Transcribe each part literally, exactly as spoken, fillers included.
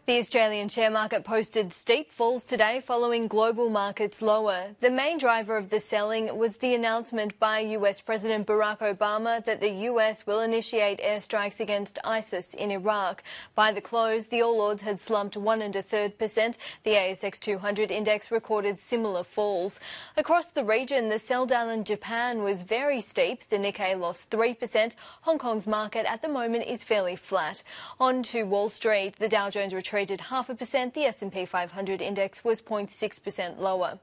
The Australian share market posted steep falls today following global markets lower. The main driver of the selling was the announcement by U S President Barack Obama that the U S will initiate airstrikes against ISIS in Iraq. By the close, the All Ords had slumped one and a third percent. The A S X two hundred index recorded similar falls. Across the region, the sell down in Japan was very steep. The Nikkei lost three percent. Hong Kong's market at the moment is fairly flat. On to Wall Street, the Dow Jones retreated half a percent. The S and P five hundred index was zero point six percent lower.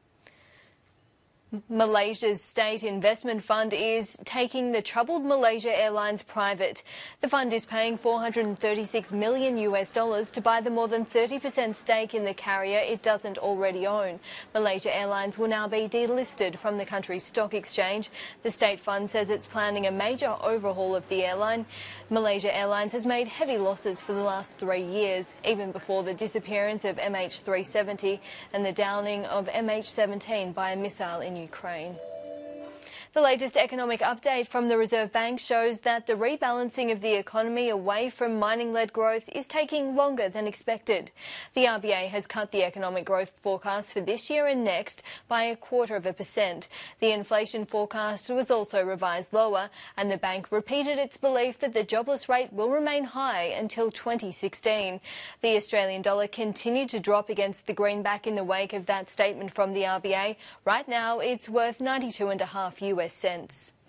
Malaysia's state investment fund is taking the troubled Malaysia Airlines private. The fund is paying four hundred thirty-six million US dollars to buy the more than thirty percent stake in the carrier it doesn't already own. Malaysia Airlines will now be delisted from the country's stock exchange. The state fund says it's planning a major overhaul of the airline. Malaysia Airlines has made heavy losses for the last three years, even before the disappearance of M H three seventy and the downing of M H seventeen by a missile in Ukraine. The latest economic update from the Reserve Bank shows that the rebalancing of the economy away from mining-led growth is taking longer than expected. The R B A has cut the economic growth forecast for this year and next by a quarter of a percent. The inflation forecast was also revised lower, and the bank repeated its belief that the jobless rate will remain high until twenty sixteen. The Australian dollar continued to drop against the greenback in the wake of that statement from the R B A. Right now, it's worth ninety-two and a half US cents.